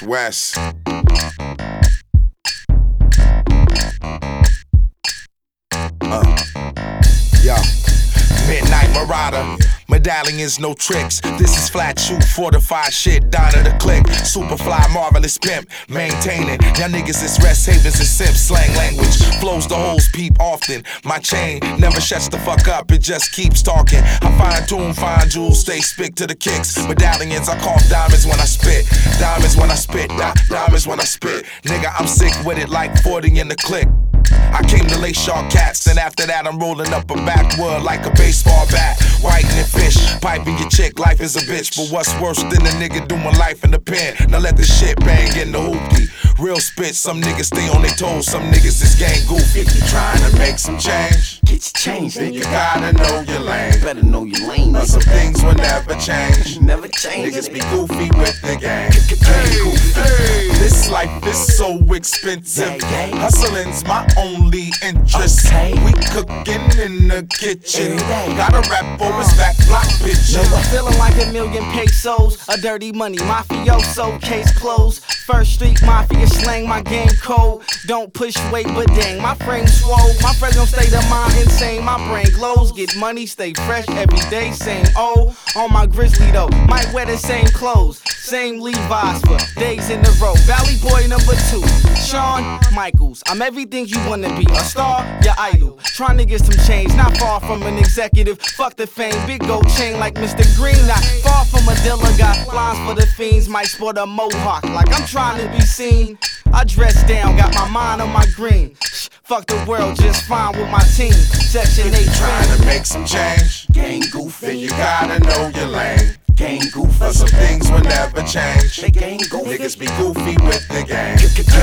West. Yo, Midnight Marauder. Medallions, no tricks. This is flat shoe, fortified shit, down to the click. Superfly, marvelous pimp, maintaining. Y'all niggas is rest havens and simps, slang language. Flows the holes peep often. My chain never shuts the fuck up, it just keeps talking. I fine tune, fine jewels, stay spick to the kicks. Medallions, I call diamonds when I spit. Diamonds when I spit, diamonds when I spit. Nigga, I'm sick with it like 40 in the click. I came to lace y'all cats, and after that I'm rolling up a backwood like a baseball bat. Whitening fish, piping your chick, life is a bitch. But what's worse than a nigga doing life in the pen? Now let the shit bang in the hoopty. Real spit, some niggas stay on their toes, some niggas is gang goofy. If you trying to make some change, get your change, then you gotta know your lane. Better know your lane. But some things will never change. Never change. Niggas be goofy with the gang. Hey, this life is so expensive. Hustling's my only interest. We cooking in the kitchen. Gotta rap for his back block bitch. Feeling like a million pesos, a dirty money mafioso, case closed. First Street Mafia slang, my game cold. Don't push weight, but dang, my frame swole. My present state of mind insane, my brain glows. Get money, stay fresh every day, same old. On my grizzly though, might wear the same clothes, same Levi's for days in a row. Valley Boy number 2, Shawn Michaels. I'm everything you wanna be, a star, your idol. Trying to get some change, not far from an executive. Fuck the fame, big gold chain like Mr. Green. Not far from a dealer, got lines for the fiends. Might sport a mohawk like I'm trying to be seen. I dress down, got my mind on my green. Fuck the world, just fine with my team. Section 8 trying to make some change. Gang goofy, then you gotta know your lane. Gang goofy, but some things will never change. They gang goofy. Niggas be goofy with the gang.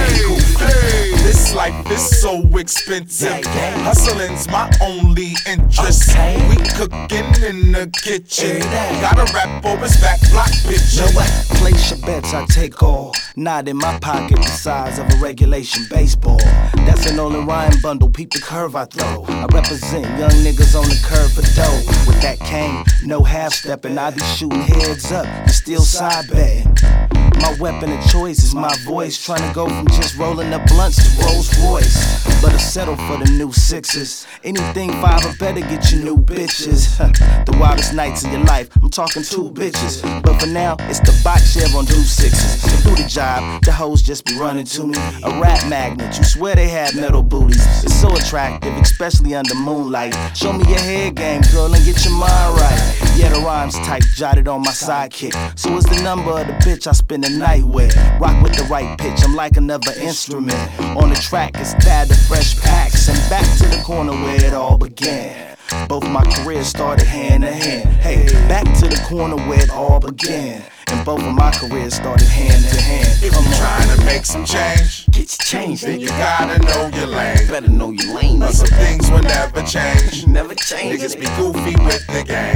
Hey, this life is so expensive. Hustling's my only interest. We cooking in the kitchen. Gotta rap for his back block bitch. Place your bets, I take all. Not in my pocket, the size of a regulation baseball. That's an Olin Ryan bundle, peep the curve I throw. I represent young niggas on the curve for dough. With that cane, no half stepping, I be shooting heads up, you still side betting. My weapon of choice is my voice, trying to go from just rolling up blunts to Rolls Royce. But I settle for the new sixes. Anything 5 or better get you new bitches. The wildest nights of your life, I'm talking 2 bitches. But for now, it's the box share on new 6s. To do the job, the hoes just be running to me. A rap magnet, you swear they had metal booties. It's so attractive, especially under moonlight. Show me your head game, girl, and get your mind right. Yeah, the rhymes tight, jotted on my sidekick. So is the number of the bitch I spend the night with. Rock with the right pitch, I'm like another instrument. On the track, it's Thad the Fresh Packs. And back to the corner where it all began. Both my careers started hand in hand. Hey, back to the corner where it all began. And both of my careers started hand in hand. If you're trying to make some change, get your change, then you gotta know your lane. Better know your lane. But some things will never change. Never change. Niggas be goofy with the gang.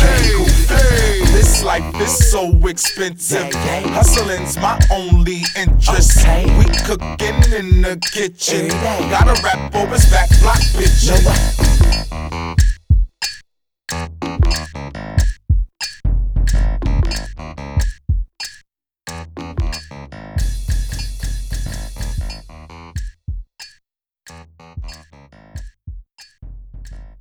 Hey, this life is so expensive. Hustling's my only interest. We cooking in the kitchen. Gotta rap for his back block bitch.